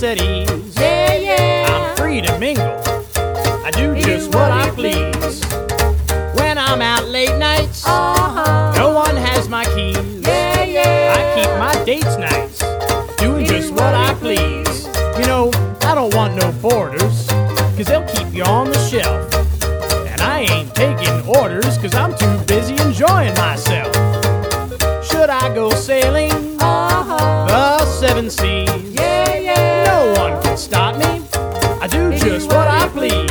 nice at ease. Yeah, yeah. I'm free to mingle. I do just what I please. When I'm out late nights, no one has my keys. Yeah, yeah. I keep my dates nice, doing just what I please. You know, I don't want no boarders, 'cause they'll keep you on the shelf. And I ain't taking orders, 'cause I'm too busy enjoying myself. Should I go sailing the seven seas? Yeah, yeah. No one can stop me. I do just what I please.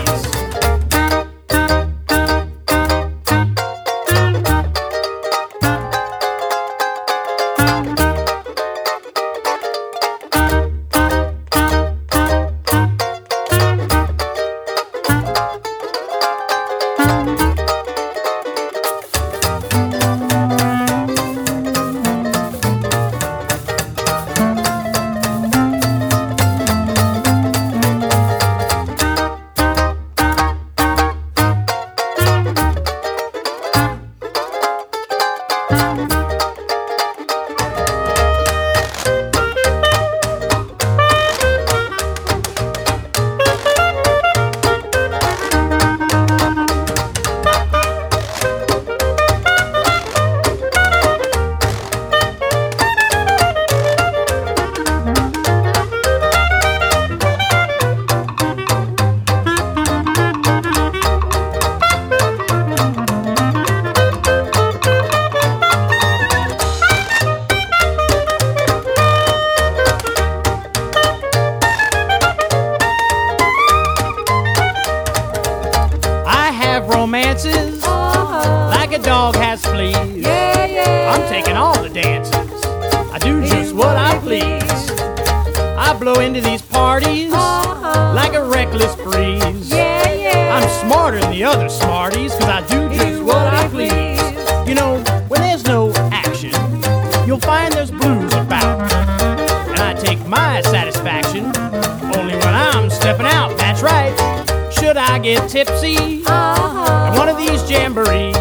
Romances, like a dog has fleas. Yeah, yeah. I'm taking all the dances. I do just what I please. I blow into these parties like a reckless breeze. Yeah, yeah. I'm smarter than the other smarties, 'cause I do just what I please. You know, when there's no action, you'll find there's blues about. And I take my satisfaction only when I'm stepping out. That's right. Should I get tipsy at one of these jamborees?